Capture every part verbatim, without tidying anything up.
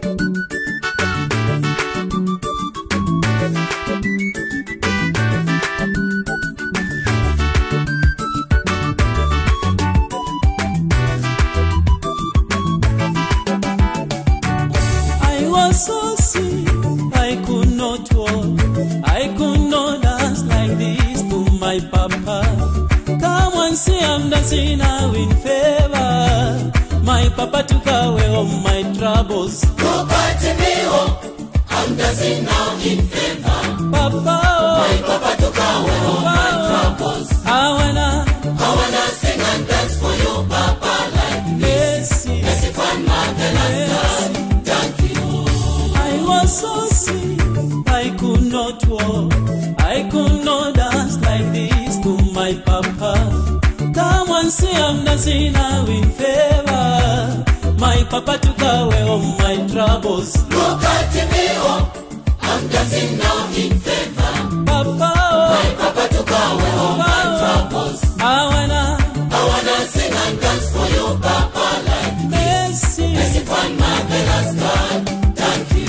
So sick, I could not walk, I could not dance like this to my papa. Come and see I'm dancing now in favor. My papa took away all my troubles. Go back to me home, I'm dancing now in favor. Papa, oh, my papa took away all my troubles. I wanna, I wanna sing and dance for you, papa, like this. yes, Yes, if I'm marvelous, God, thank you. I was so sick, I could not walk, I could not dance like this to my papa. Come and see I'm dancing now in favor. My papa took away all my troubles. Look at me, oh, I'm dancing now in favor. Papa, oh, my papa took away all my troubles. I wanna, I wanna sing and dance for you, papa, like this. yes, yes, if I'm marvelous, God, thank you.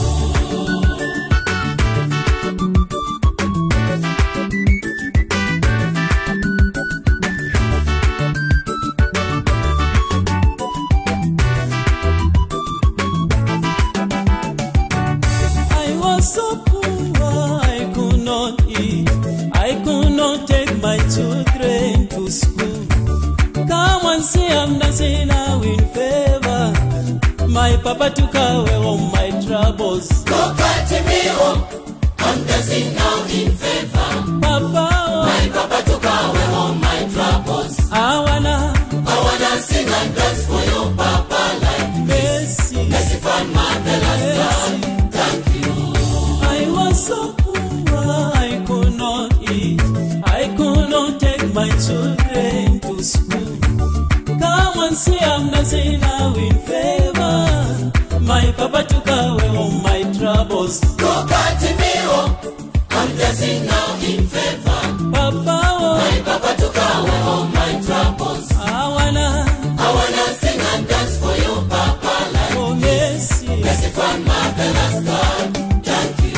So poor, I could not eat, I could not take my children to school. Come and see I'm dancing now in favor. My papa took away all my troubles. Go back to me home, I'm dancing now in favor. Papa, oh, my papa took away all my troubles. I wanna, I wanna sing and dance for you, papa, like this. yes, yes, if I'm marvelous, God, thank you. I was so poor, I could not eat, I could not take my children to school. Come and see I'm dancing now in favor. My papa took away all my troubles. Go back to me home, I'm dancing now in favor. Papa, oh, my papa took away all my troubles. I wanna, I wanna sing and dance for you, papa, like oh, yes, yes, yes, if I'm marvelous, God, thank you.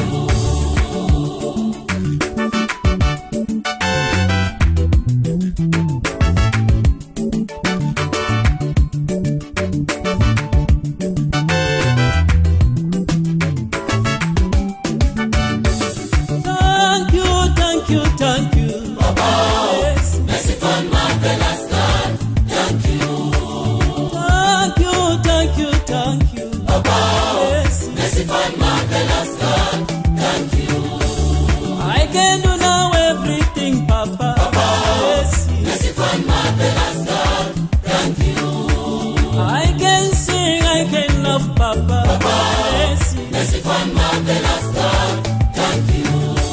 Thank you, thank you, thank you, Papa, yes, yes, if I'm marvelous, God, thank you. thank you, thank you, thank you, Papa, yes, yes, if I'm marvelous, God, thank you. I can do now everything, Papa, Papa, yes, yes, if I'm marvelous, God, thank you. I can sing, I can love, Papa, Papa, yes, yes, if I'm marvelous, God, thank you.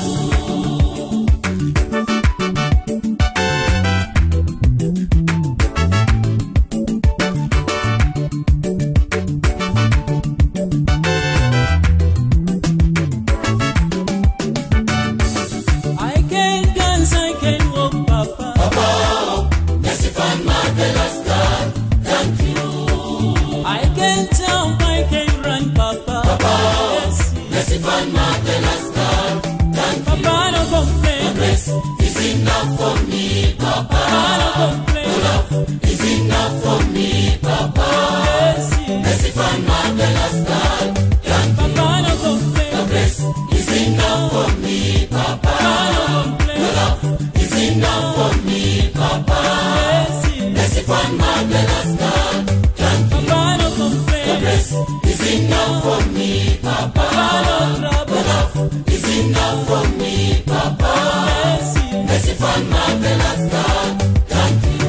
I can dance, I can walk, Papa, Papa, yes, if I'm marvelous, God, thank you. I can jump, I can run, Papa, Papa, yes, yes, if I'm marvelous, God, thank you. Papa, don't complain, Grace is enough for me, Papa. Papa, don't complain, Love is enough for me, Papa. yes, yes, Yes, if I'm marvelous, God, thank you. Papa, don't complain, Grace is enough for me, Papa. Papa, don't complain, Love is enough for me, Papa. yes, yes, Yes, if I'm marvelous, God, thank you. Papa, don't complain, Grace is enough for me, Papa. Papa, don't trouble, Love is enough for me, Papa. yes, yes. Yes, if I'm marvelous, God, thank you.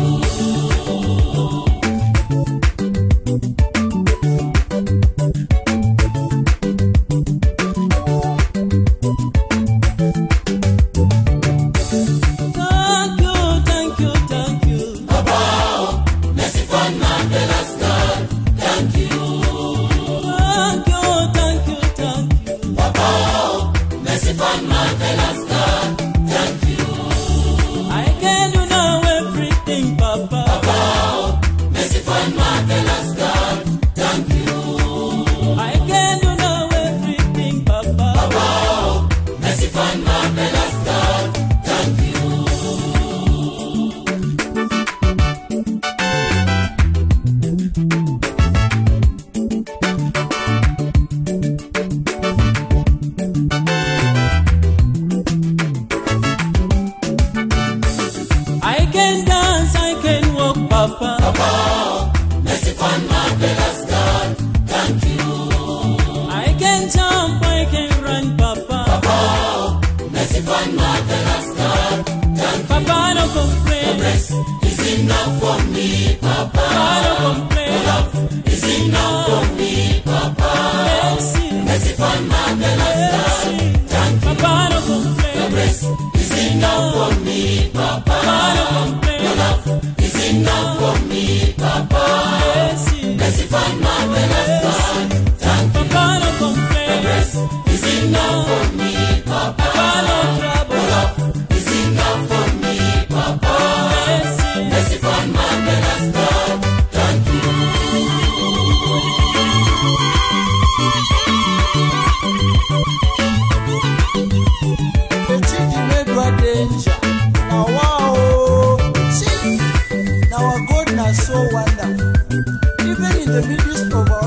Our God is so wonderful. Even in the midst of our